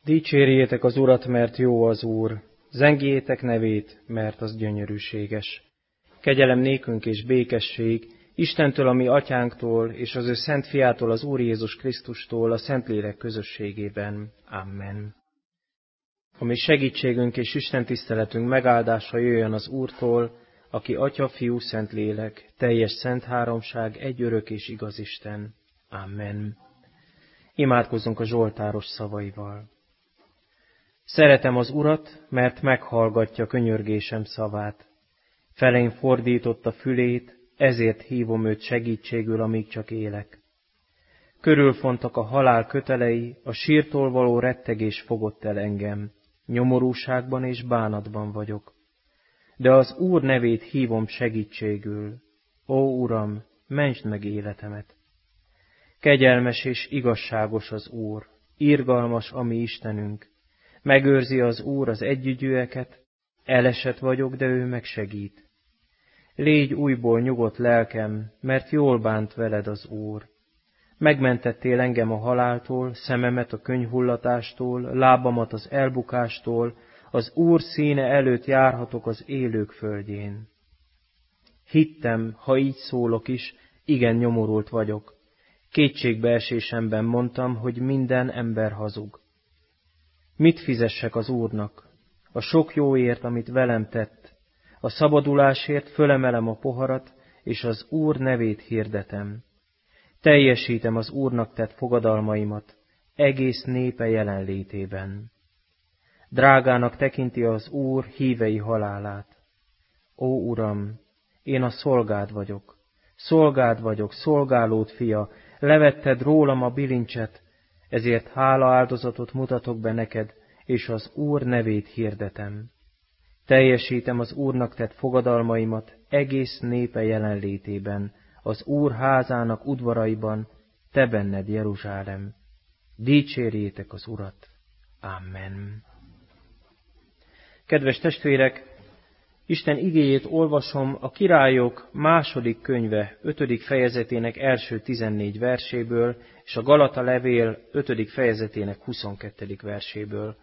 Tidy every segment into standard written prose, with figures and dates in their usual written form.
Dicsérjétek az Urat, mert jó az Úr, zengjétek nevét, mert az gyönyörűséges. Kegyelem nékünk és békesség, Istentől, a mi atyánktól, és az ő szent fiától, az Úr Jézus Krisztustól, a Szentlélek közösségében. Amen. A mi segítségünk és Isten tiszteletünk megáldása jöjjön az Úrtól, aki Atya, Fiú, Szentlélek, teljes szent háromság, egy örök és igaz Isten. Amen. Imádkozzunk a zsoltáros szavaival. Szeretem az Urat, mert meghallgatja könyörgésem szavát. Felém fordította fülét, ezért hívom őt segítségül, amíg csak élek. Körülfontak a halál kötelei, a sírtól való rettegés fogott el engem. Nyomorúságban és bánatban vagyok. De az Úr nevét hívom segítségül. Ó, Uram, mentsd meg életemet! Kegyelmes és igazságos az Úr, irgalmas a mi Istenünk. Megőrzi az Úr az együgyűeket, elesett vagyok, de ő megsegít. Légy újból nyugodt lelkem, mert jól bánt veled az Úr. Megmentettél engem a haláltól, szememet a könyhullatástól, lábamat az elbukástól, az Úr színe előtt járhatok az élők földjén. Hittem, ha így szólok is, igen nyomorult vagyok. Kétségbeesésemben mondtam, hogy minden ember hazug. Mit fizessek az Úrnak? A sok jóért, amit velem tett. A szabadulásért fölemelem a poharat, és az Úr nevét hirdetem. Teljesítem az Úrnak tett fogadalmaimat, egész népe jelenlétében. Drágának tekinti az Úr hívei halálát. Ó, Uram, én a szolgád vagyok, szolgálód fia, levetted rólam a bilincset, ezért hálaáldozatot mutatok be neked, és az Úr nevét hirdetem. Teljesítem az Úrnak tett fogadalmaimat egész népe jelenlétében, az Úr házának udvaraiban, te benned, Jeruzsálem. Dicsérjétek az Urat. Amen. Kedves testvérek, Isten igéjét olvasom a Királyok második könyve 5. fejezetének első 14 verséből, és a Galata levél 5. fejezetének 22. verséből.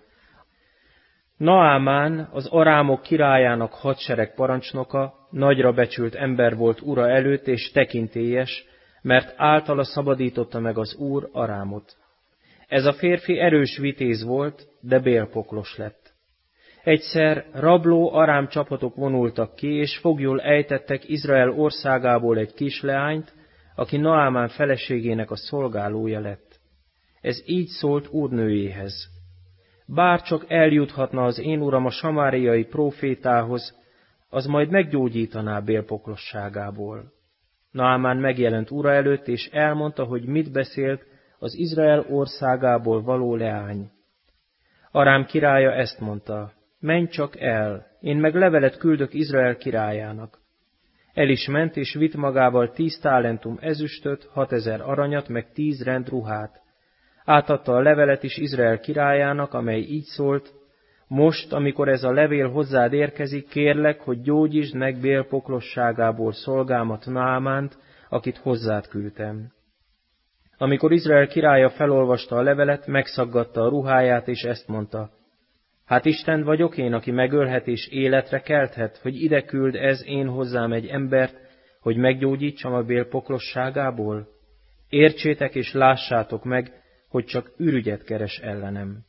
Naámán, az arámok királyának hadsereg parancsnoka, nagyra becsült ember volt ura előtt, és tekintélyes, mert általa szabadította meg az Úr Arámot. Ez a férfi erős vitéz volt, de bélpoklos lett. Egyszer rabló arám csapatok vonultak ki, és foglyul ejtettek Izrael országából egy kisleányt, aki Naámán feleségének a szolgálója lett. Ez így szólt úrnőjéhez: bárcsak eljuthatna az én uram a samáriai prófétához, az majd meggyógyítaná bélpoklosságából. Naámán megjelent ura előtt, és elmondta, hogy mit beszélt az Izrael országából való leány. Arám királya ezt mondta: menj csak el, én meg levelet küldök Izrael királyának. El is ment, és vitt magával 10 talentum ezüstöt, 6000 aranyat, meg 10 rend ruhát. Átadta a levelet is Izrael királyának, amely így szólt: most, amikor ez a levél hozzád érkezik, kérlek, hogy gyógyítsd meg bélpoklosságából szolgámat Naamánt, akit hozzád küldtem. Amikor Izrael királya felolvasta a levelet, megszaggatta a ruháját, és ezt mondta: hát Isten vagyok én, aki megölhet és életre kelthet, hogy ide küld ez én hozzám egy embert, hogy meggyógyítsam a bélpoklosságából? Értsétek és lássátok meg, hogy csak ürügyet keres ellenem.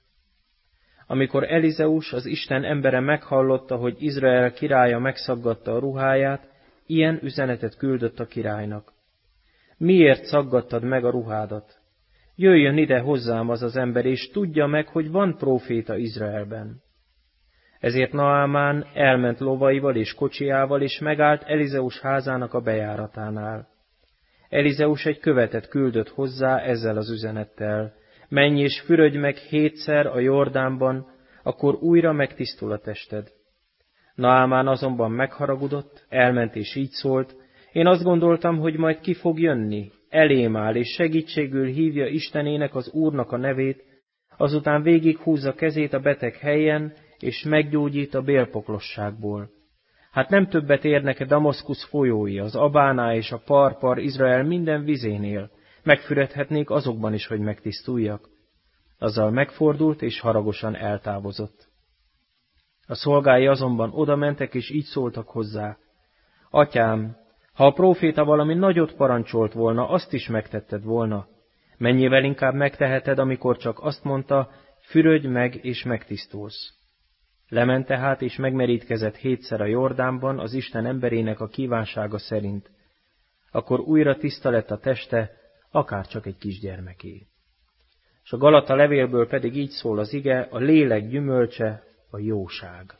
Amikor Elizeus, az Isten embere meghallotta, hogy Izrael királya megszaggatta a ruháját, ilyen üzenetet küldött a királynak: miért szaggattad meg a ruhádat? Jöjjön ide hozzám az az ember, és tudja meg, hogy van próféta Izraelben. Ezért Naámán elment lovaival és kocsiával, és megállt Elizeus házának a bejáratánál. Elizeus egy követet küldött hozzá ezzel az üzenettel: menj és fürödj meg 7-szer a Jordánban, akkor újra megtisztul a tested. Naámán azonban megharagudott, elment és így szólt: én azt gondoltam, hogy majd ki fog jönni, elém áll, és segítségül hívja Istenének, az Úrnak a nevét, azután végighúzza kezét a beteg helyen, és meggyógyít a bélpoklosságból. Hát nem többet érnek-e Damaszkusz folyói, az Abáná és a Parpar Izrael minden vizénél? Megfüredhetnék azokban is, hogy megtisztuljak. Azzal megfordult, és haragosan eltávozott. A szolgái azonban odamentek, és így szóltak hozzá: Atyám, ha a próféta valami nagyot parancsolt volna, azt is megtetted volna. Mennyivel inkább megteheted, amikor csak azt mondta, fürödj meg, és megtisztulsz. Lement tehát, és megmerítkezett 7-szer a Jordánban az Isten emberének a kívánsága szerint. Akkor újra tiszta lett a teste, akár csak egy kisgyermeké. És a Galata levélből pedig így szól az ige: a lélek gyümölcse a jóság.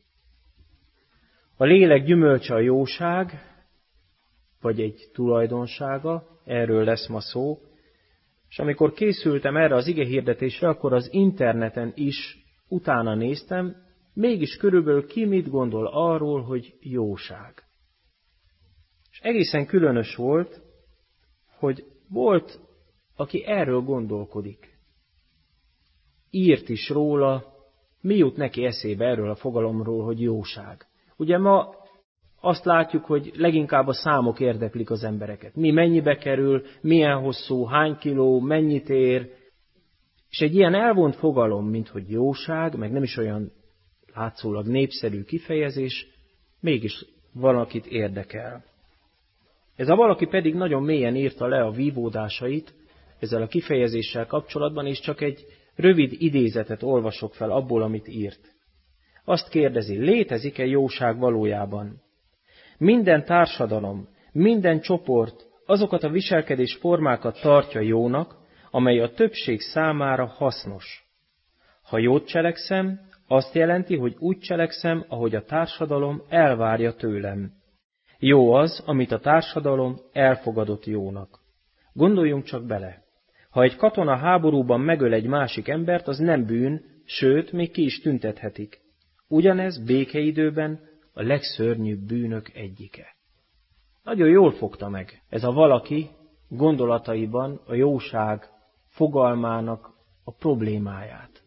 A lélek gyümölcse a jóság, vagy egy tulajdonsága, erről lesz ma szó, és amikor készültem erre az igehirdetésre, akkor az interneten is utána néztem, mégis körülbelül ki mit gondol arról, hogy jóság. És egészen különös volt, hogy volt, aki erről gondolkodik. Írt is róla, mi jut neki eszébe erről a fogalomról, hogy jóság. Ugye ma azt látjuk, hogy leginkább a számok érdeklik az embereket. Mi mennyibe kerül, milyen hosszú, hány kiló, mennyit ér. És egy ilyen elvont fogalom, mint hogy jóság, meg nem is olyan látszólag népszerű kifejezés, mégis valakit érdekel. Ez a valaki pedig nagyon mélyen írta le a vívódásait ezzel a kifejezéssel kapcsolatban, és csak egy rövid idézetet olvasok fel abból, amit írt. Azt kérdezi, létezik-e jóság valójában? Minden társadalom, minden csoport azokat a viselkedés formákat tartja jónak, amely a többség számára hasznos. Ha jót cselekszem, azt jelenti, hogy úgy cselekszem, ahogy a társadalom elvárja tőlem. Jó az, amit a társadalom elfogadott jónak. Gondoljunk csak bele. Ha egy katona háborúban megöl egy másik embert, az nem bűn, sőt, még ki is tüntethetik. Ugyanez békeidőben a legszörnyűbb bűnök egyike. Nagyon jól fogta meg ez a valaki gondolataiban a jóság fogalmának a problémáját.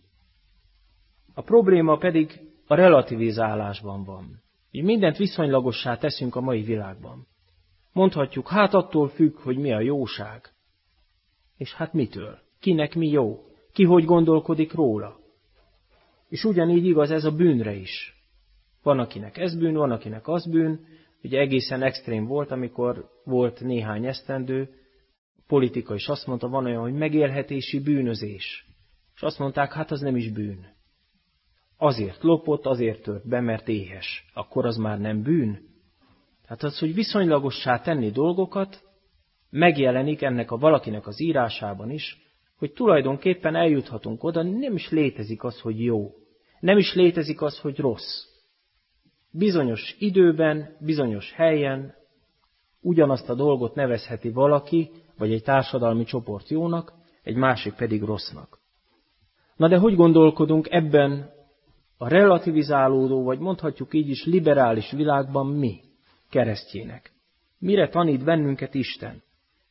A probléma pedig a relativizálásban van. Mi mindent viszonylagossá teszünk a mai világban. Mondhatjuk, hát attól függ, hogy mi a jóság. És hát mitől? Kinek mi jó? Ki hogy gondolkodik róla? És ugyanígy igaz ez a bűnre is. Van, akinek ez bűn, van, akinek az bűn. Ugye egészen extrém volt, amikor volt néhány esztendő, politika is azt mondta, van olyan, hogy megélhetési bűnözés. És azt mondták, hát az nem is bűn. Azért lopott, azért tört be, mert éhes. Akkor az már nem bűn? Hát az, hogy viszonylagossá tenni dolgokat, megjelenik ennek a valakinek az írásában is, hogy tulajdonképpen eljuthatunk oda, nem is létezik az, hogy jó. Nem is létezik az, hogy rossz. Bizonyos időben, bizonyos helyen ugyanazt a dolgot nevezheti valaki, vagy egy társadalmi csoport jónak, egy másik pedig rossznak. Na de hogy gondolkodunk ebben a relativizálódó, vagy mondhatjuk így is liberális világban mi, keresztjének? Mire tanít bennünket Isten?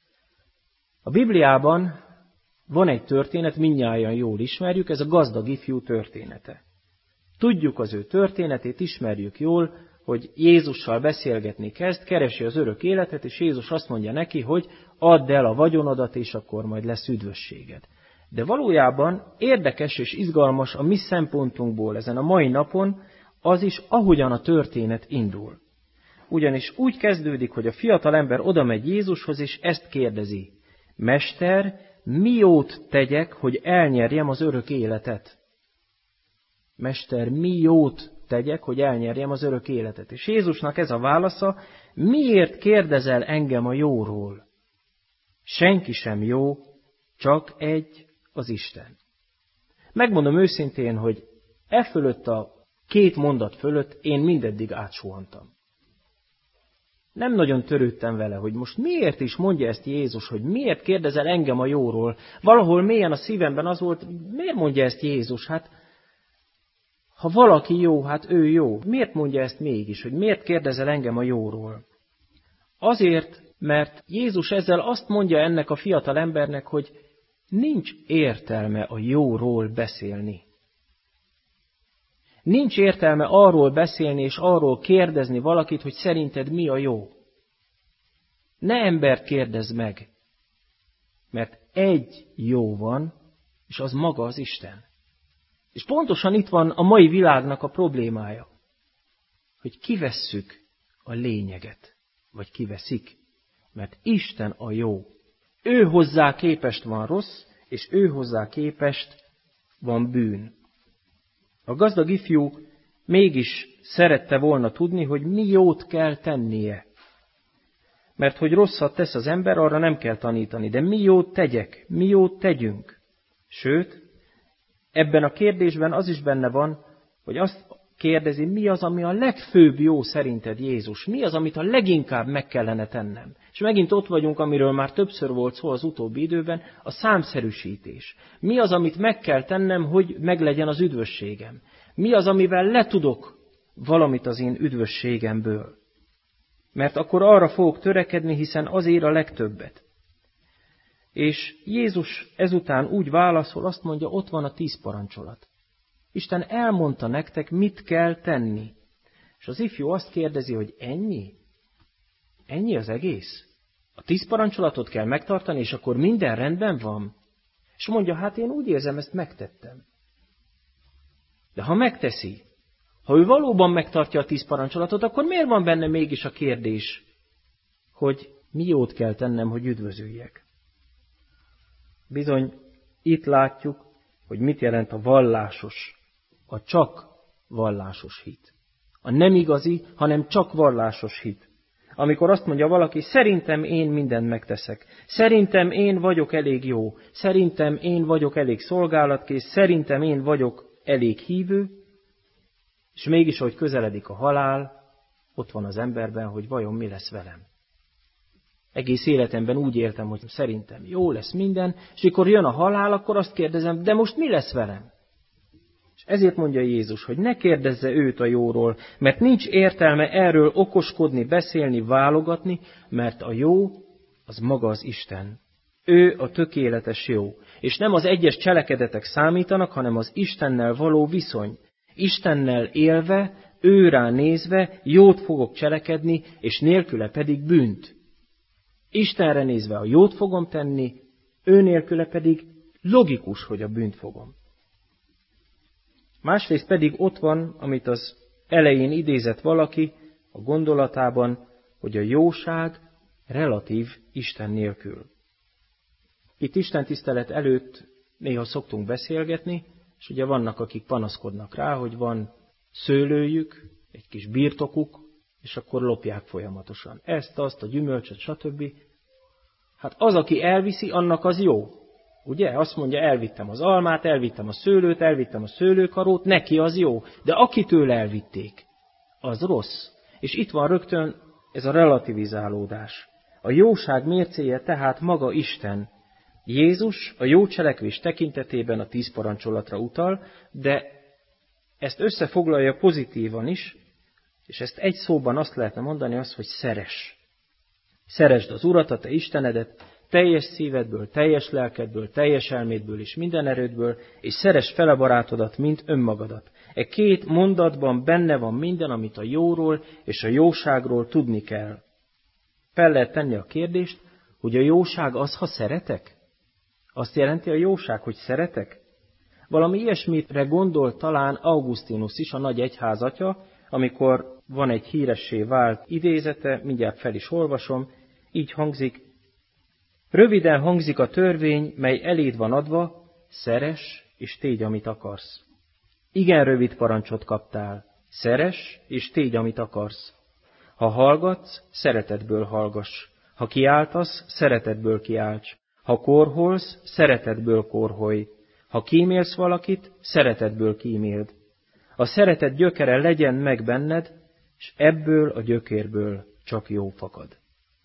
A Bibliában van egy történet, mindnyájan jól ismerjük, ez a gazdag ifjú története. Tudjuk az ő történetét, ismerjük jól, hogy Jézussal beszélgetni kezd, keresi az örök életet, és Jézus azt mondja neki, hogy add el a vagyonodat, és akkor majd lesz üdvösséged. De valójában érdekes és izgalmas a mi szempontunkból ezen a mai napon az is, ahogyan a történet indul. Ugyanis úgy kezdődik, hogy a fiatal ember odamegy Jézushoz, és ezt kérdezi: Mester, mi jót tegyek, hogy elnyerjem az örök életet? Mester, mi jót tegyek, hogy elnyerjem az örök életet? És Jézusnak ez a válasza: miért kérdezel engem a jóról? Senki sem jó, csak egy, az Isten. Megmondom őszintén, hogy e fölött a két mondat fölött én mindeddig átsuhantam. Nem nagyon törődtem vele, hogy most miért is mondja ezt Jézus, hogy miért kérdezel engem a jóról. Valahol mélyen a szívemben az volt, miért mondja ezt Jézus? Hát, ha valaki jó, hát ő jó. Miért mondja ezt mégis, hogy miért kérdezel engem a jóról? Azért, mert Jézus ezzel azt mondja ennek a fiatal embernek, hogy nincs értelme a jóról beszélni. Nincs értelme arról beszélni és arról kérdezni valakit, hogy szerinted mi a jó. Ne embert kérdezz meg, mert egy jó van, és az maga az Isten. És pontosan itt van a mai világnak a problémája, hogy kivesszük a lényeget, vagy kiveszik, mert Isten a jó. Ő hozzá képest van rossz, és ő hozzá képest van bűn. A gazdag ifjú mégis szerette volna tudni, hogy mi jót kell tennie. Mert hogy rosszat tesz az ember, arra nem kell tanítani, de mi jót tegyek, mi jót tegyünk. Sőt, ebben a kérdésben az is benne van, hogy azt kérdezi, mi az, ami a legfőbb jó szerinted, Jézus? Mi az, amit a leginkább meg kellene tennem? És megint ott vagyunk, amiről már többször volt szó az utóbbi időben, a számszerűsítés. Mi az, amit meg kell tennem, hogy meglegyen az üdvösségem? Mi az, amivel letudok valamit az én üdvösségemből? Mert akkor arra fogok törekedni, hiszen az ér a legtöbbet. És Jézus ezután úgy válaszol, azt mondja, ott van a 10 parancsolat. Isten elmondta nektek, mit kell tenni. És az ifjú azt kérdezi, hogy ennyi? Ennyi az egész? A 10 parancsolatot kell megtartani, és akkor minden rendben van? És mondja, hát én úgy érzem, ezt megtettem. De ha megteszi, ha ő valóban megtartja a 10 parancsolatot, akkor miért van benne mégis a kérdés, hogy mi jót kell tennem, hogy üdvözüljek? Bizony, itt látjuk, hogy mit jelent a vallásos, a csak vallásos hit. A nem igazi, hanem csak vallásos hit. Amikor azt mondja valaki, szerintem én mindent megteszek, szerintem én vagyok elég jó, szerintem én vagyok elég szolgálatkész, szerintem én vagyok elég hívő, és mégis, ahogy közeledik a halál, ott van az emberben, hogy vajon mi lesz velem. Egész életemben úgy éltem, hogy szerintem jó lesz minden, és amikor jön a halál, akkor azt kérdezem, de most mi lesz velem? És ezért mondja Jézus, hogy ne kérdezze őt a jóról, mert nincs értelme erről okoskodni, beszélni, válogatni, mert a jó az maga az Isten. Ő a tökéletes jó. És nem az egyes cselekedetek számítanak, hanem az Istennel való viszony. Istennel élve, őrá nézve jót fogok cselekedni, és nélküle pedig bűnt. Istenre nézve a jót fogom tenni, ő nélküle pedig logikus, hogy a bűnt fogom. Másrészt pedig ott van, amit az elején idézett valaki a gondolatában, hogy a jóság relatív Isten nélkül. Itt Isten tisztelet előtt néha szoktunk beszélgetni, és ugye vannak, akik panaszkodnak rá, hogy van szőlőjük, egy kis birtokuk, és akkor lopják folyamatosan. Ezt, azt, a gyümölcsöt, stb. Hát az, aki elviszi, annak az jó. Ugye? Azt mondja, elvittem az almát, elvittem a szőlőt, elvittem a szőlőkarót, neki az jó. De akitől elvitték, az rossz. És itt van rögtön ez a relativizálódás. A jóság mércéje tehát maga Isten. Jézus a jó cselekvés tekintetében a 10 parancsolatra utal, de ezt összefoglalja pozitívan is, és ezt egy szóban azt lehetne mondani, hogy szeress. Szeresd az Urat, a te Istenedet, teljes szívedből, teljes lelkedből, teljes elmédből és minden erődből, és szeresd fel a barátodat, mint önmagadat. E 2 mondatban benne van minden, amit a jóról és a jóságról tudni kell. Fel lehet tenni a kérdést, hogy a jóság az, ha szeretek? Azt jelenti a jóság, hogy szeretek? Valami ilyesmitre gondol talán Augustinus is, a nagy egyházatja, amikor van egy híressé vált idézete, mindjárt fel is olvasom, így hangzik: röviden hangzik a törvény, mely eléd van adva, szeress és tégy, amit akarsz. Igen rövid parancsot kaptál, szeress és tégy, amit akarsz. Ha hallgatsz, szeretetből hallgass. Ha kiáltasz, szeretetből kiálts. Ha korholsz, szeretetből korholj. Ha kímélsz valakit, szeretetből kíméld. A szeretet gyökere legyen meg benned, és ebből a gyökérből csak jó fakad.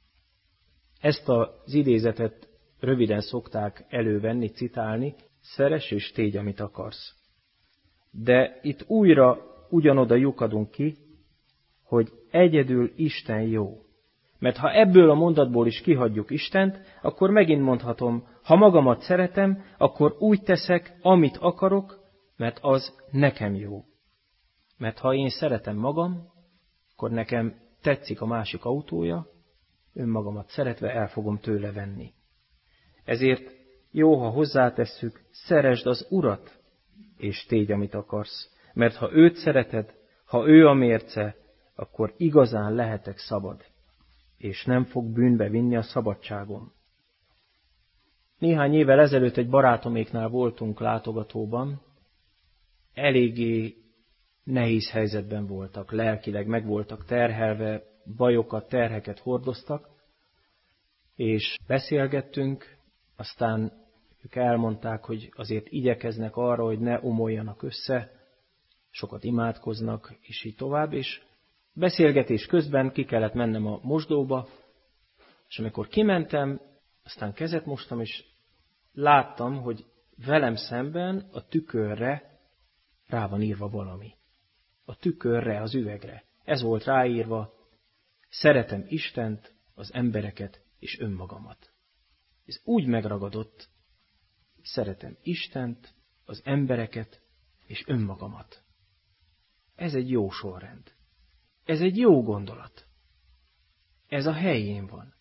Ezt az idézetet röviden szokták elővenni, citálni, szeress és tégy, amit akarsz. De itt újra ugyanoda lyukadunk ki, hogy egyedül Isten jó. Mert ha ebből a mondatból is kihagyjuk Istent, akkor megint mondhatom, ha magamat szeretem, akkor úgy teszek, amit akarok, mert az nekem jó. Mert ha én szeretem magam, akkor nekem tetszik a másik autója, önmagamat szeretve el fogom tőle venni. Ezért Jó, ha hozzátesszük, szeresd az Urat, és tégy, amit akarsz. Mert ha őt szereted, ha ő a mérce, akkor igazán lehetek szabad, és nem fog bűnbe vinni a szabadságom. Néhány évvel ezelőtt egy barátoméknál voltunk látogatóban, eléggé nehéz helyzetben voltak, lelkileg meg voltak terhelve, bajokat, terheket hordoztak, és beszélgettünk, aztán ők elmondták, hogy azért igyekeznek arra, hogy ne omoljanak össze, sokat imádkoznak, és így tovább, és beszélgetés közben ki kellett mennem a mosdóba, és amikor kimentem, aztán kezet mostam, és láttam, hogy velem szemben a tükörre rá van írva valami. A tükörre, az üvegre. Ez volt ráírva: szeretem Istent, az embereket és önmagamat. Ez úgy megragadott: szeretem Istent, az embereket és önmagamat. Ez egy jó sorrend. Ez egy jó gondolat. Ez a helyén van.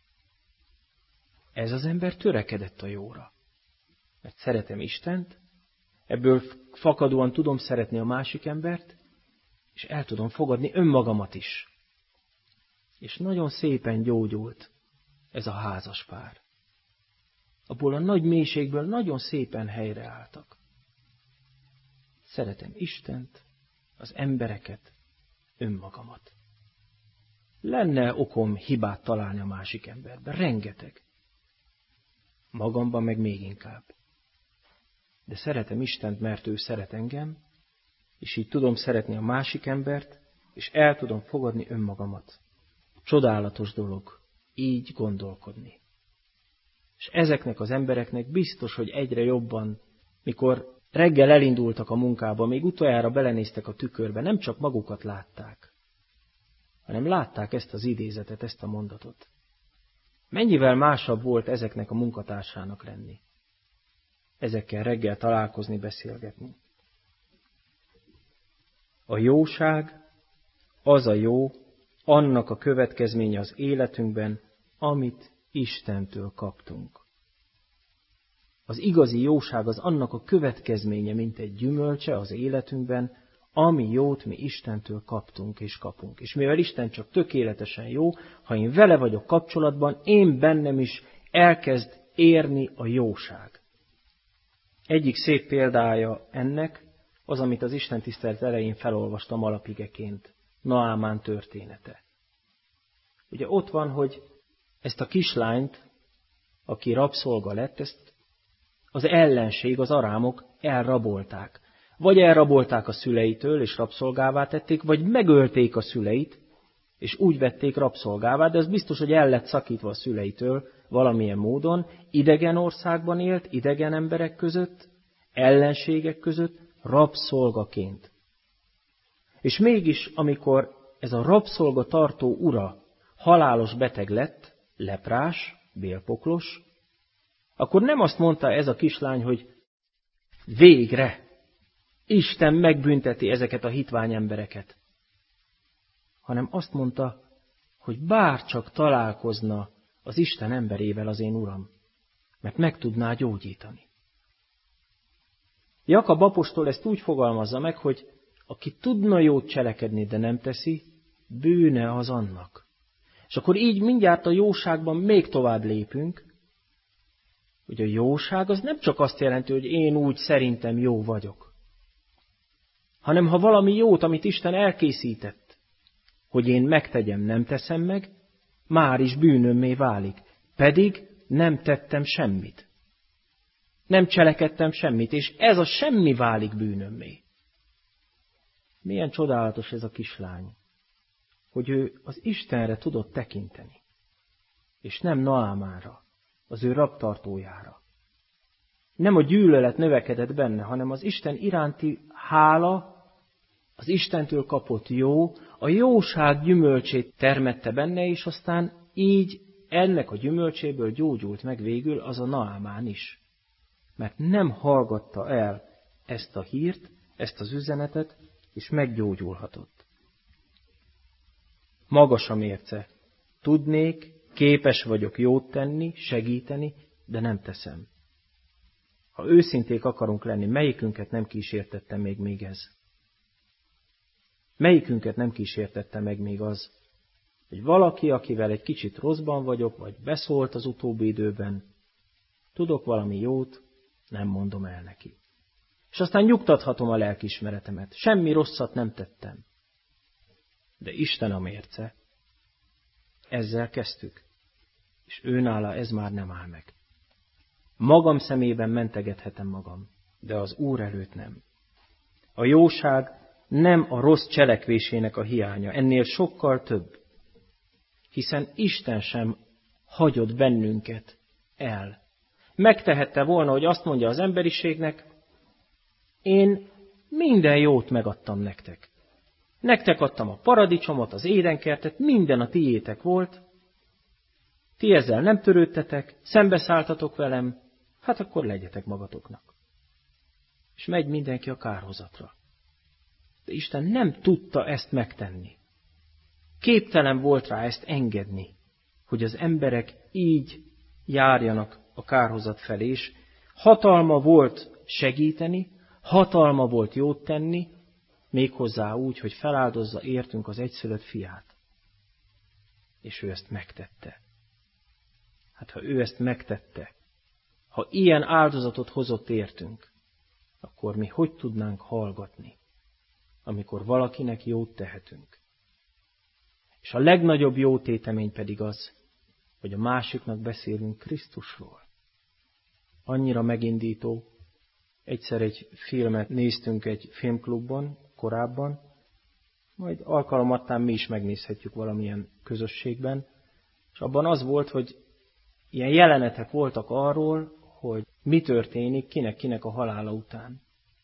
Ez az ember törekedett a jóra. Mert szeretem Istent, ebből fakadóan tudom szeretni a másik embert, és el tudom fogadni önmagamat is. És nagyon szépen gyógyult ez a házas pár. Abból a nagy mélységből nagyon szépen helyreálltak. Szeretem Istent, az embereket, önmagamat. Lenne okom hibát találni a másik emberben, rengeteg. Magamban meg még inkább. De szeretem Istent, mert ő szeret engem, és így tudom szeretni a másik embert, és el tudom fogadni önmagamat. Csodálatos dolog így gondolkodni. És ezeknek az embereknek biztos, hogy egyre jobban, mikor reggel elindultak a munkába, még utoljára belenéztek a tükörbe, nem csak magukat látták, hanem látták ezt az idézetet, ezt a mondatot. Mennyivel másabb volt ezeknek a munkatársának lenni. Ezekkel reggel találkozni, beszélgetni. A jóság az a jó, annak a következménye az életünkben, amit Istentől kaptunk. Az igazi jóság az annak a következménye, mint egy gyümölcse az életünkben, ami jót mi Istentől kaptunk és kapunk. És mivel Isten csak tökéletesen jó, ha én vele vagyok kapcsolatban, én bennem is elkezd érni a jóság. Egyik szép példája ennek az, amit az Isten tisztelet elején felolvastam alapigeként, Naámán története. Ugye ott van, hogy ezt a kislányt, aki rabszolga lett, ezt az ellenség, az arámok elrabolták. Vagy elrabolták a szüleitől, és rabszolgává tették, vagy megölték a szüleit, és úgy vették rabszolgává, de az biztos, hogy el lett szakítva a szüleitől valamilyen módon, idegen országban élt, idegen emberek között, ellenségek között, rabszolgaként. És mégis, amikor ez a rabszolga tartó ura halálos beteg lett, leprás, bélpoklos, akkor nem azt mondta ez a kislány, hogy végre Isten megbünteti ezeket a hitvány embereket, hanem azt mondta, hogy bárcsak találkozna az Isten emberével az én uram, mert meg tudná gyógyítani. Jakab apostol ezt úgy fogalmazza meg, hogy aki tudna jót cselekedni, de nem teszi, bűne az annak. És akkor így mindjárt a jóságban még tovább lépünk, hogy a jóság az nem csak azt jelenti, hogy én úgy szerintem jó vagyok, hanem ha valami jót, amit Isten elkészített, hogy én megtegyem, nem teszem meg, már is bűnömmé válik. Pedig nem tettem semmit. Nem cselekedtem semmit, és ez a semmi válik bűnömmé. Milyen csodálatos ez a kislány, hogy ő az Istenre tudott tekinteni, és nem Naámánra, az ő rabtartójára. Nem a gyűlölet növekedett benne, hanem az Isten iránti hála, az Istentől kapott jó, a jóság gyümölcsét termette benne, és aztán így ennek a gyümölcséből gyógyult meg végül az a Naámán is. Mert nem hallgatta el ezt a hírt, ezt az üzenetet, és meggyógyulhatott. Magas a mérce. Tudnék, képes vagyok jót tenni, segíteni, de nem teszem. Ha őszinték akarunk lenni, melyikünket nem kísértette még ez? Melyikünket nem kísértette meg még az, hogy valaki, akivel egy kicsit rosszban vagyok, vagy beszólt az utóbbi időben, tudok valami jót, nem mondom el neki. És aztán nyugtathatom a lelkiismeretemet. Semmi rosszat nem tettem. De Isten a mérce. Ezzel kezdtük. És őnála ez már nem áll meg. Magam szemében mentegethetem magam, de az Úr előtt nem. A jóság nem a rossz cselekvésének a hiánya, ennél sokkal több. Hiszen Isten sem hagyott bennünket el. Megtehette volna, hogy azt mondja az emberiségnek, én minden jót megadtam nektek. Nektek adtam a paradicsomot, az édenkertet, minden a tiétek volt. Ti ezzel nem törődtetek, szembeszálltatok velem, hát akkor legyetek magatoknak. És megy mindenki a kárhozatra. De Isten nem tudta ezt megtenni. Képtelen volt rá ezt engedni, hogy az emberek így járjanak a kárhozat felé, és hatalma volt segíteni, hatalma volt jót tenni, méghozzá úgy, hogy feláldozza értünk az egyszülött fiát. És ő ezt megtette. Hát ha ő ezt megtette, ha ilyen áldozatot hozott értünk, akkor mi hogy tudnánk hallgatni, amikor valakinek jót tehetünk? És a legnagyobb jótétemény pedig az, hogy a másiknak beszélünk Krisztusról. Annyira megindító. Egyszer egy filmet néztünk egy filmklubban korábban, majd alkalomattán mi is megnézhetjük valamilyen közösségben, és abban az volt, hogy ilyen jelenetek voltak arról, hogy mi történik kinek a halála után.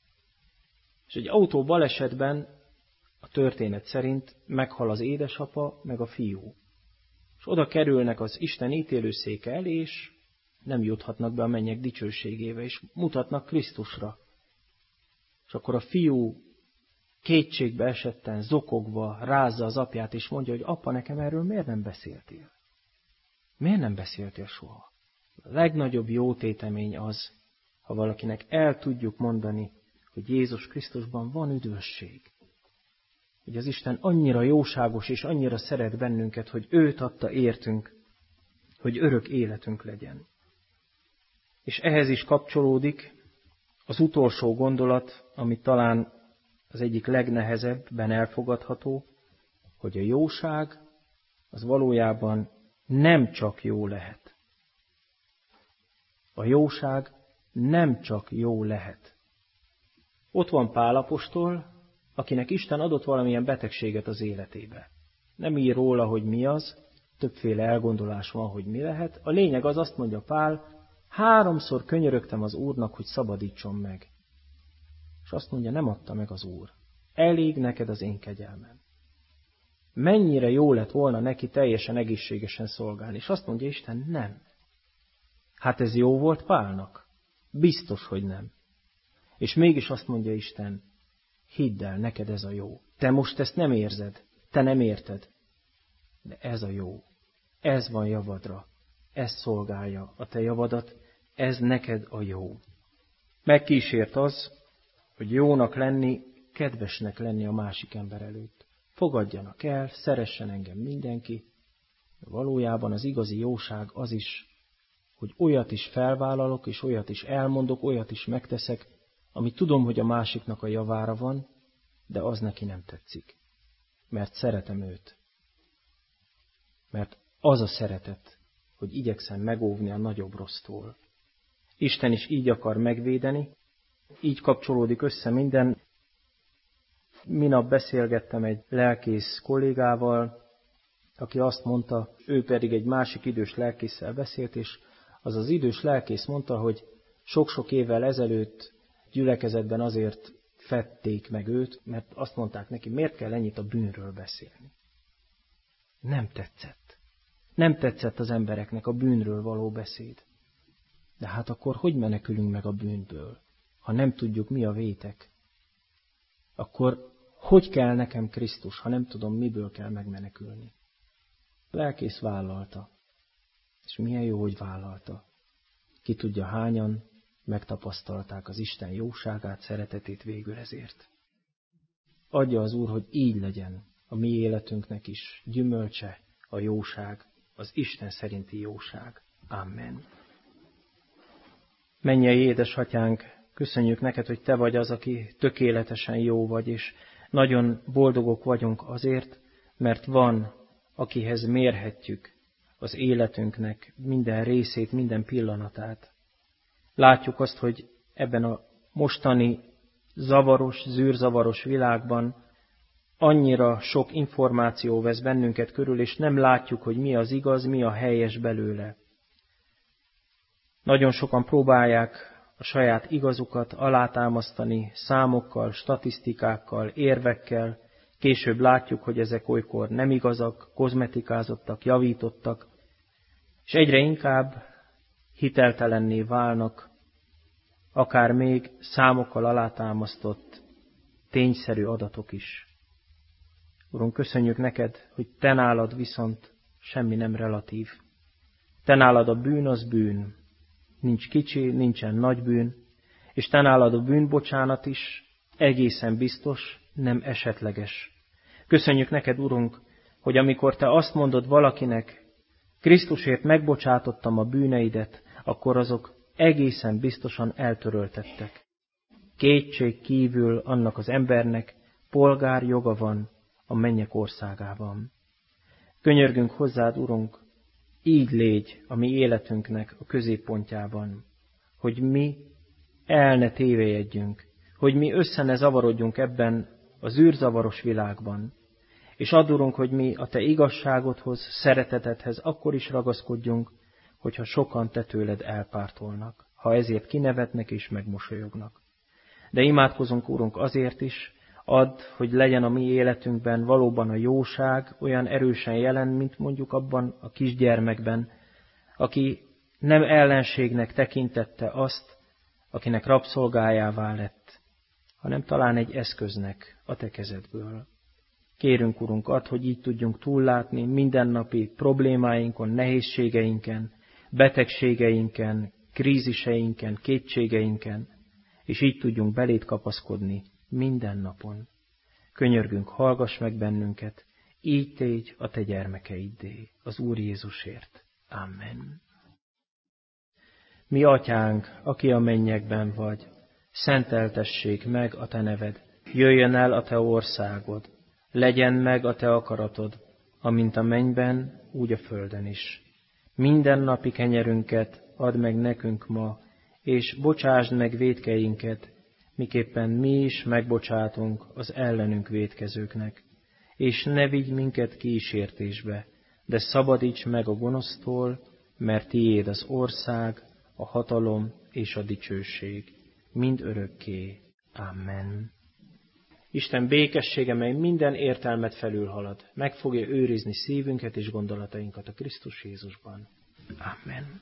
És egy autó balesetben a történet szerint meghal az édesapa, meg a fiú. És oda kerülnek az Isten ítélőszéke elé, és nem juthatnak be a mennyek dicsőségébe, és mutatnak Krisztusra. És akkor a fiú kétségbe esetten, zokogva rázza az apját, és mondja, hogy apa, nekem erről miért nem beszéltél? Miért nem beszéltél soha? A legnagyobb jótétemény az, ha valakinek el tudjuk mondani, hogy Jézus Krisztusban van üdvösség. Hogy az Isten annyira jóságos és annyira szeret bennünket, hogy őt adta értünk, hogy örök életünk legyen. És ehhez is kapcsolódik az utolsó gondolat, ami talán az egyik legnehezebben elfogadható, hogy a jóság az valójában nem csak jó lehet. A jóság nem csak jó lehet. Ott van Pál apostol, akinek Isten adott valamilyen betegséget az életébe. Nem ír róla, hogy mi az, többféle elgondolás van, hogy mi lehet. A lényeg az, azt mondja Pál, 3-szor könyörögtem az Úrnak, hogy szabadítson meg. És azt mondja, nem adta meg az Úr. Elég neked az én kegyelmem. Mennyire jó lett volna neki teljesen egészségesen szolgálni. És azt mondja Isten, nem. Hát ez jó volt Pálnak? Biztos, hogy nem. És mégis azt mondja Isten, hidd el, neked ez a jó. Te most ezt nem érzed, te nem érted. De ez a jó. Ez van javadra. Ez szolgálja a te javadat. Ez neked a jó. Megkísért az, hogy jónak lenni, kedvesnek lenni a másik ember előtt. Fogadjanak el, szeressen engem mindenki. De valójában az igazi jóság az is, hogy olyat is felvállalok, és olyat is elmondok, olyat is megteszek, ami tudom, hogy a másiknak a javára van, de az neki nem tetszik. Mert szeretem őt. Mert az a szeretet, hogy igyekszem megóvni a nagyobb rossztól. Isten is így akar megvédeni, így kapcsolódik össze minden. Minap beszélgettem egy lelkész kollégával, aki azt mondta, ő pedig egy másik idős lelkésszel beszélt, és az az idős lelkész mondta, hogy sok-sok évvel ezelőtt gyülekezetben azért fették meg őt, mert azt mondták neki, miért kell ennyit a bűnről beszélni. Nem tetszett. Nem tetszett az embereknek a bűnről való beszéd. De hát akkor hogy menekülünk meg a bűnből, ha nem tudjuk, mi a vétek? Akkor hogy kell nekem Krisztus, ha nem tudom, miből kell megmenekülni? A lelkész vállalta. És milyen jó, hogy vállalta. Ki tudja hányan megtapasztalták az Isten jóságát, szeretetét végül ezért. Adja az Úr, hogy így legyen a mi életünknek is gyümölcse a jóság, az Isten szerinti jóság. Amen. Mennyei édesatyánk, köszönjük neked, hogy te vagy az, aki tökéletesen jó vagy, és nagyon boldogok vagyunk azért, mert van, akihez mérhetjük az életünknek minden részét, minden pillanatát. Látjuk azt, hogy ebben a mostani zavaros, zűrzavaros világban annyira sok információ vesz bennünket körül, és nem látjuk, hogy mi az igaz, mi a helyes belőle. Nagyon sokan próbálják a saját igazukat alátámasztani számokkal, statisztikákkal, érvekkel. Később látjuk, hogy ezek olykor nem igazak, kozmetikázottak, javítottak, és egyre inkább hiteltelenné válnak, akár még számokkal alátámasztott tényszerű adatok is. Urunk, köszönjük neked, hogy te nálad viszont semmi nem relatív. Te nálad a bűn az bűn. Nincs kicsi, nincsen nagy bűn, és te nálad a bűnbocsánat is egészen biztos, nem esetleges. Köszönjük neked, Urunk, hogy amikor te azt mondod valakinek, Krisztusért megbocsátottam a bűneidet, akkor azok egészen biztosan eltöröltettek. Kétség kívül annak az embernek polgárjoga van a mennyek országában. Könyörgünk hozzád, Urunk, így légy a mi életünknek a középpontjában, hogy mi el ne tévelyedjünk, hogy mi össze ne zavarodjunk ebben az űrzavaros világban, és add, Urunk, hogy mi a te igazságodhoz, szeretetedhez akkor is ragaszkodjunk, hogyha sokan te tőled elpártolnak, ha ezért kinevetnek és megmosolyognak. De imádkozunk, Urunk, azért is, add, hogy legyen a mi életünkben valóban a jóság olyan erősen jelen, mint mondjuk abban a kisgyermekben, aki nem ellenségnek tekintette azt, akinek rabszolgájává lett, hanem talán egy eszköznek a te kezedből. Kérünk, Urunk, add, hogy így tudjunk túllátni mindennapi problémáinkon, nehézségeinken, betegségeinken, kríziseinken, kétségeinken, és így tudjunk beléd kapaszkodni minden napon. Könyörgünk, hallgass meg bennünket, így tégy a te gyermekeiddé, az Úr Jézusért. Amen. Mi atyánk, aki a mennyekben vagy, szenteltessék meg a te neved, jöjjön el a te országod, legyen meg a te akaratod, amint a mennyben, úgy a földön is. Minden napi kenyerünket add meg nekünk ma, és bocsásd meg vétkeinket, miképpen mi is megbocsátunk az ellenünk vétkezőknek. És ne vigy minket kísértésbe, de szabadíts meg a gonosztól, mert tiéd az ország, a hatalom és a dicsőség, mind örökké. Amen. Isten békessége, mely minden értelmet felülhalad, meg fogja őrizni szívünket és gondolatainkat a Krisztus Jézusban. Amen.